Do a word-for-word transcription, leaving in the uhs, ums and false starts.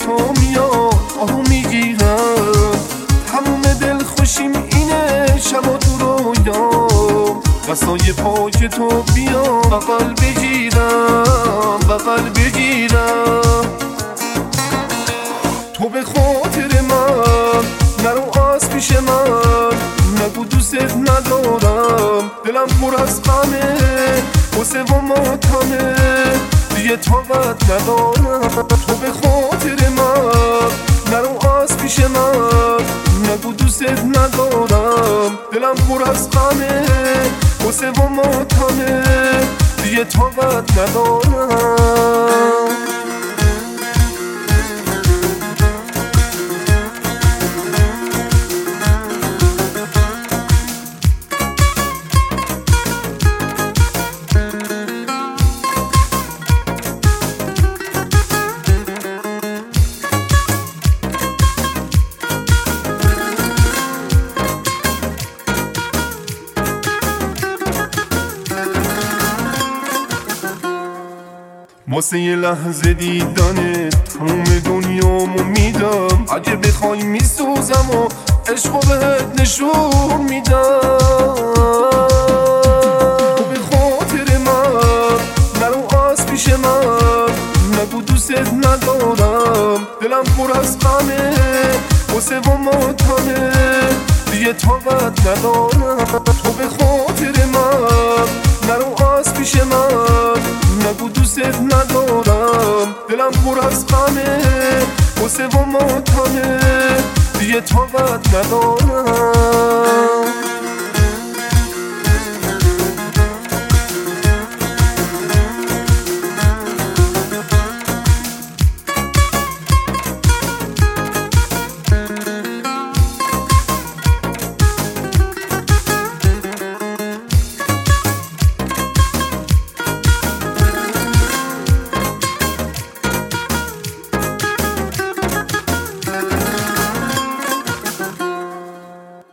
تو میاد آهو میگیرم، تموم دل خوشیم اینه شبا تو رویام، دستای پاک تو بیا بغل بگیرم بغل بگیرم. تو به خاطر من نرو از پیش من، نگو دوستت ندارم، دلم پر از غمه غصه و ماتمه، دیگه طاقت ندارم. تو به خاطر من نرو از پیش من، نگو دوستت ندارم، دلم پر از غمه غصه و ماتمه، دیگه طاقت ندارم. واسه یه لحظه دیدن تموم دنیامو میدم، اگه بخوای میسوزم و عشقو بهت نشون میدم. تو به خاطر من نرو از پیش من، نگو دوستت ندارم، دلم پر از غمه غصه و ماتمه، دیگه طاقت ندارم. تو به خاطر من نرو از پیش من، نگو دوستت ندارم، دلم پر از غمه غصه و ماتمه، دیگه طاقت ندارم.